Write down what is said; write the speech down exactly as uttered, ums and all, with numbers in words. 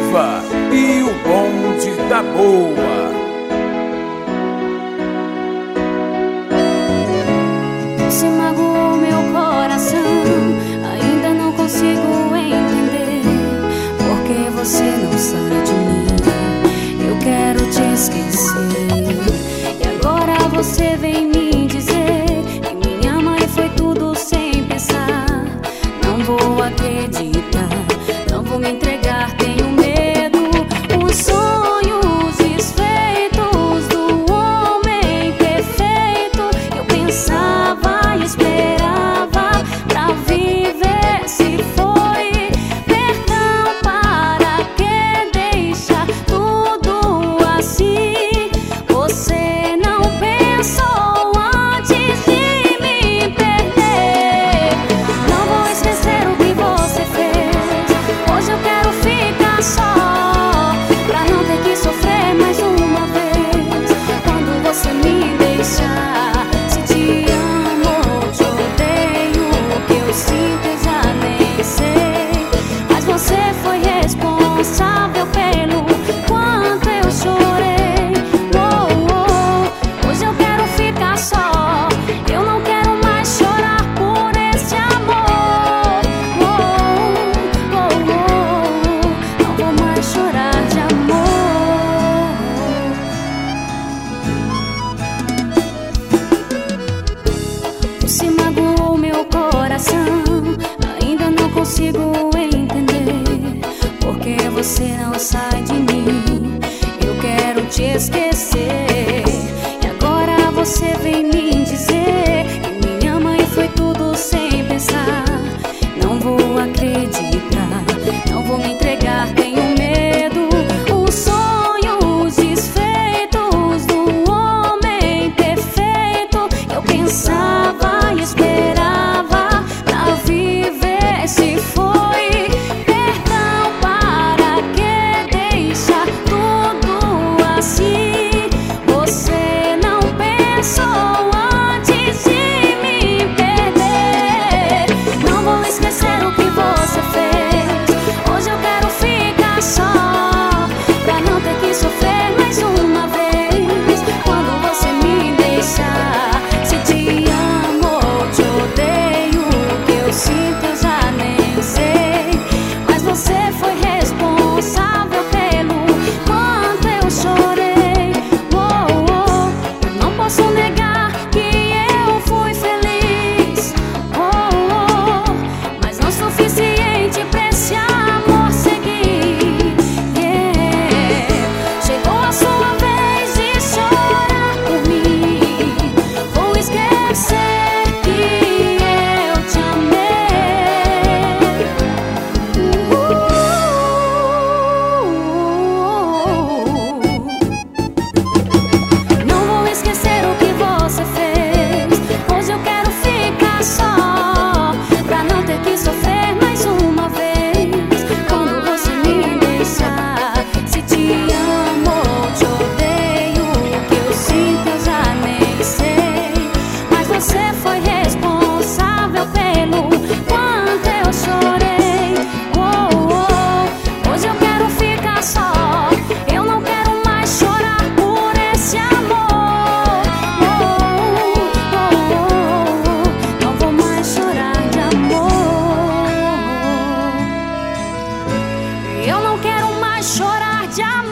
Silva e o bonde da boa. Se magoou meu coração, ainda não consigo entender porque você não sai de mim. Eu quero te esquecer e agora você vem me dizer que me ama e foi tudo sem pensar. Não vou acreditar, não vou me entregar, tenho medo. Os sonhos desfeitos do homem perfeito, eu pensava e esperava pra viver. Se foi perdão, para que deixar tudo assim? Você não pensou antes de me perder. Não vou esquecer o que você fez. Hoje eu quero ficar só, pra não ter que sofrer mais uma vez. Quando você me deixar, se te amo ou te odeio, o que eu sinto eu já nem sei. Mas você foi responsável pelo quanto eu chorei. Oh, oh, hoje eu quero ficar só, eu não quero mais chorar por esse amor. Oh, oh, oh, não vou mais chorar de amor. Você magoou meu coração, ainda não consigo entender porque você não sai de mim. Eu quero te esquecer e agora você vem me dizer que me ama e foi tudo sem pensar. Não vou acreditar, não vou me entregar, tenho medo. Os sonhos desfeitos do homem perfeito, eu pensava e esperava pra viver. Se foi perdão, para que deixar tudo assim? Você não pensou antes de me perder. Não vou esquecer o que você fez. Hoje eu quero ficar só, pra não ter que sofrer mais uma vez. Quando você me deixar, se te amo ou te odeio, o que eu sinto eu já nem sei. Mas você foi responsável pelo quanto eu chorei. Oh, oh, eu não posso negar que eu fui feliz. Oh, oh, mas não suficiente pra esse amor seguir. Yeah. Chegou a sua vez de chorar por mim. Vou esquecer que eu te amei. Não vou esquecer o que você fez. Hoje eu quero ficar só, pra não ter que sofrer mais uma vez. Quando você me deixar, se te amo ou te odeio, o que eu sinto eu já nem sei. Mas você foi responsável pelo quanto eu chorei. Oh, oh, hoje eu quero ficar só, eu não quero mais chorar por esse amor. Oh, oh, oh, não vou mais chorar de amor. Eu não quero mais chorar de amor.